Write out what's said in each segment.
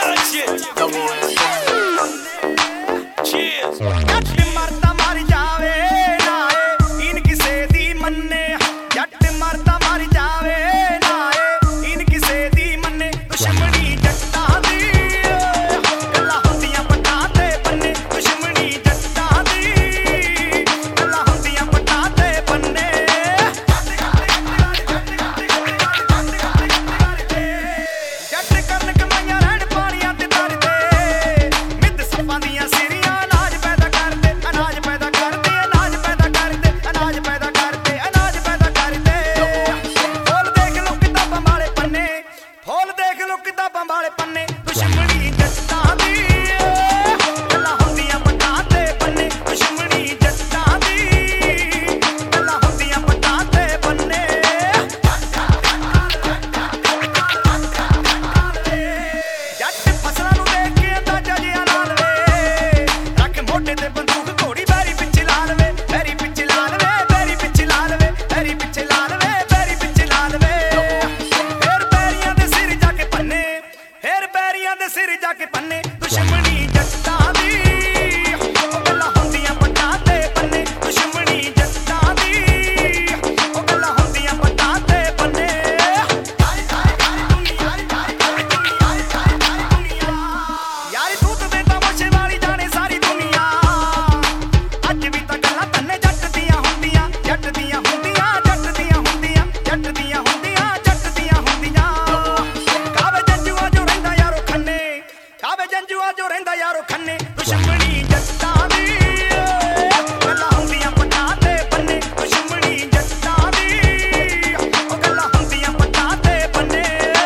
Wild shit. Come on. Cheers. जट मरता मर जावे नाए इन किसे दी मन्ने जट मरता मर जावे नाए इन किसे दी मन्ने दुश्मनी जट्टां दी गल्लां हुंदियां पट्टां ते बन्ने दुश्मनी जट्टां दी गल्लां हुंदियां पट्टां ते बन्ने जट करन कमाइयां रहण पानियां ते तरदे मिद सप्पां दियां सिरियां अनाज पैदा करदे अनाज पैदा करदे अनाज पैदा करदे अनाज पैदा करदे अनाज पैदा करदे फुੱਲ देख लो किताबां वाले पन्ने फुੱਲ देख लो किताबां वाले पन्ने दुश्मनी जट्टां दी गल्लां हुंदियां पट्टां ते बन्ने दुश्मनी जट्टां दी गल्लां हुंदियां पट्टां ते बन्ने जट फसलां नूं देख के अंदाजा जिहा ला लवे रख मोढे ते बंदूक घोड़ी बैरी पिछे ला लवे बैरी पिछे ला लवे बैरी पिछे ला लवे बैरी पिछे ला लवे बैरी पिछे ला लवे फिर बैरियां दे सिर जाके पन्ने फिर बैरियां दे सिर जाके पन्ने दुश्मनी जट्टां दी ओ गल्लां हुंदियां पट्टां ते बन्ने दुश्मनी जट्टां दी ओ गल्लां हुंदियां पट्टां ते बन्ने यारी तू ते बेटा मोशे वाली जाने सारी दुनिया अज भी तां गल्लां तन्ने जट दियां हुंदियां जट दियां हुंदियां जट दियां हुंदियां जट दियां हुंदियां जट दियां हुंदियां कावे जंजुआ जो रहिंदा यारो खन्ने कावे जंजुआ जो रहिंदा यारो खन्ने दुश्मनी जट्टां दी गल्लां हुंदियां पट्टां ते बन्ने दुश्मनी जट्टां दी ओ गल्लां हुंदियां पट्टां ते बन्ने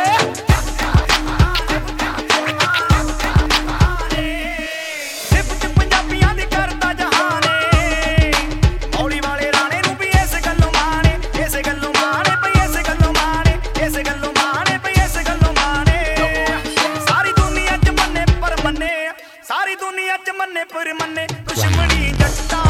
सिर्फ च पंजाबियां दी करदा जहाने मौली वाले राणे नूं भी इस गल्लों माणे इस गल्लों माणे पई इस गल्लों माणे इस गल्लों माणे पई इस गल्लों माणे सारी दुनिया च मन्ने पर मन्ने सारी दुनिया च मन्ने पर मन्ने दुश्मनी जट्टां